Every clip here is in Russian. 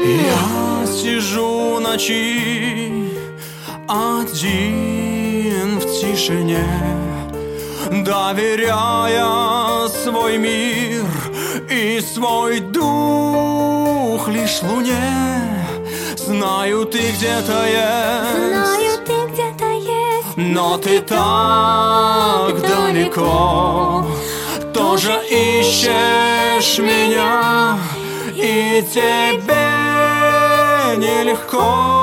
Я сижу ночи один в тишине, доверяя свой мир и свой дух лишь луне. Знаю, ты где-то есть, но ты так далеко. Тоже ищешь меня, и тебе нелегко.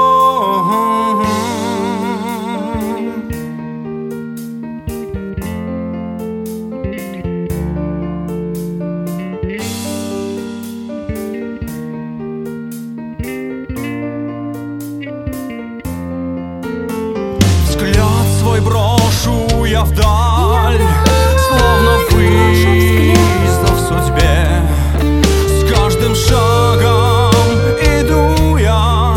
Взгляд свой брошу я вдаль, словно вызов судьбе. С каждым шагом иду я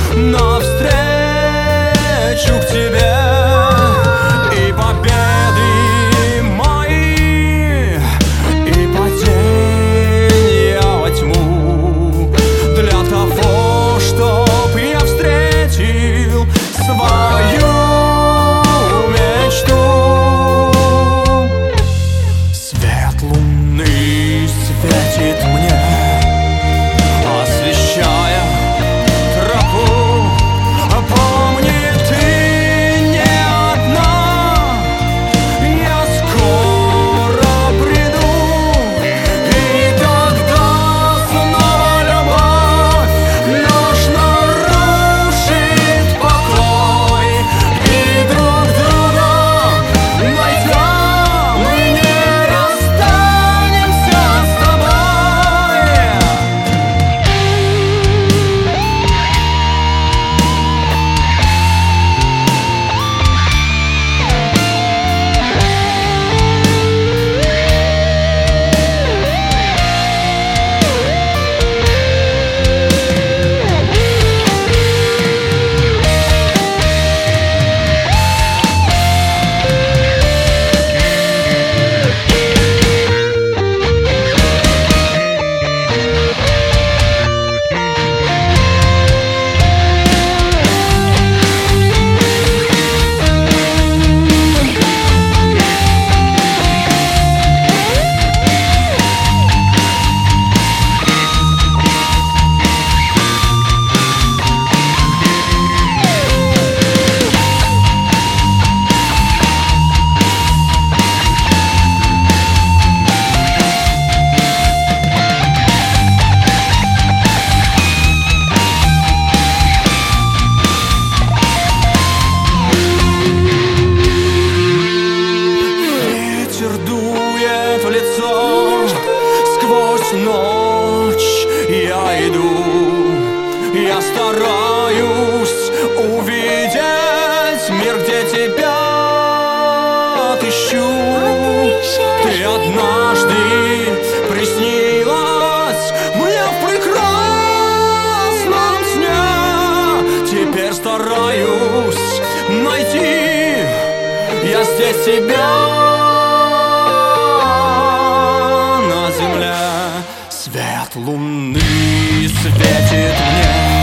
навстречу к тебе. И победы мои, и падения во тьму, для того, чтоб я встретил свою мечту. Свет луны светит мне, освещая тропу. Помни, ты не одна, я скоро приду. И тогда снова любовь наш нарушит покой. И друг друга найдя, мы не расстанемся с тобой. Ветер дует в лицо, сквозь ночь я иду. Я стараюсь увидеть мир, где тебя отыщу. Ты однажды приснилась мне в прекрасном сне. Теперь стараюсь найти я здесь тебя на земле. Свет луны светит мне,